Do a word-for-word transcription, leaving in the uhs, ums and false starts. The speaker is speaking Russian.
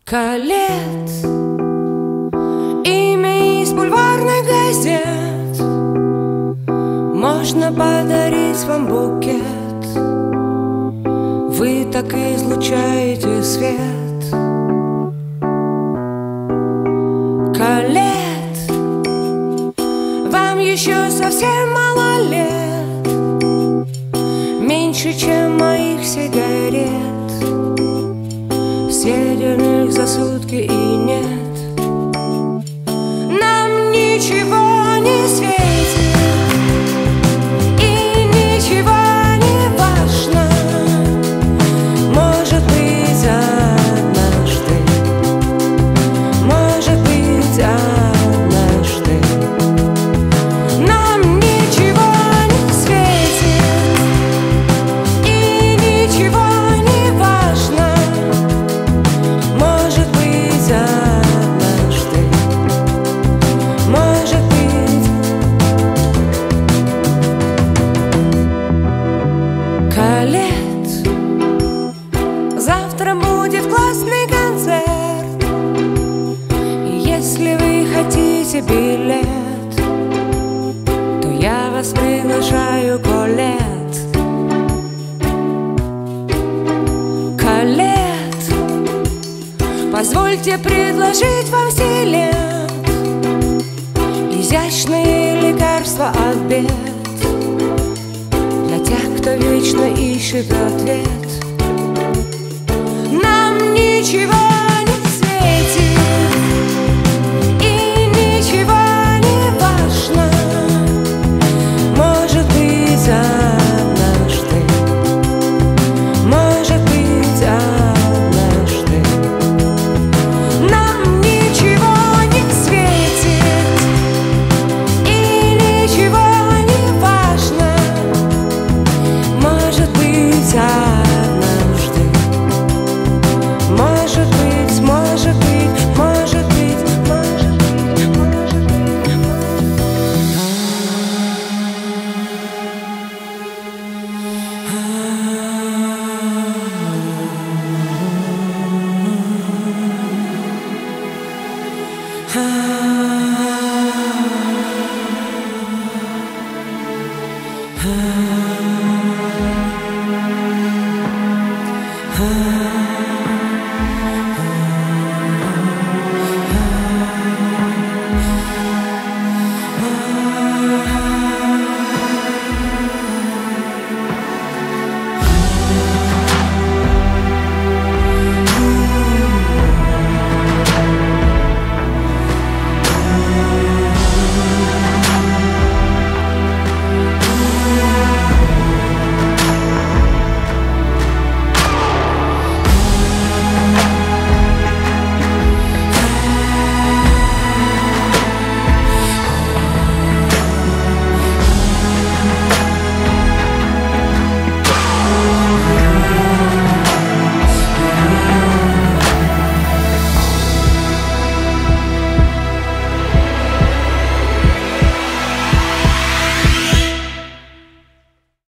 Колет, имя из бульварных газет, можно подарить вам букет. Вы так излучаете свет. Колет, вам еще совсем мало лет, меньше, чем моих сигарет. Съеденных за сутки и нет. Нам ничего не светит и ничего не важно. Может быть, однажды, может быть, однажды нам ничего не светит и ничего не важно. Может быть, однажды, может быть. Колет, завтра будет классный концерт, и если вы хотите билет, то я вас приглашаю, Колет. Колет, позвольте предложить вам стилет, изящные лекарства от бед, для тех, кто вечно ищет ответ. Нам ничего не светит и ничего не важно. Может быть, однажды, может быть, однажды нам ничего не светит и ничего не важно. Может быть, однажды, может быть, может быть, может быть, может быть, может быть. Ah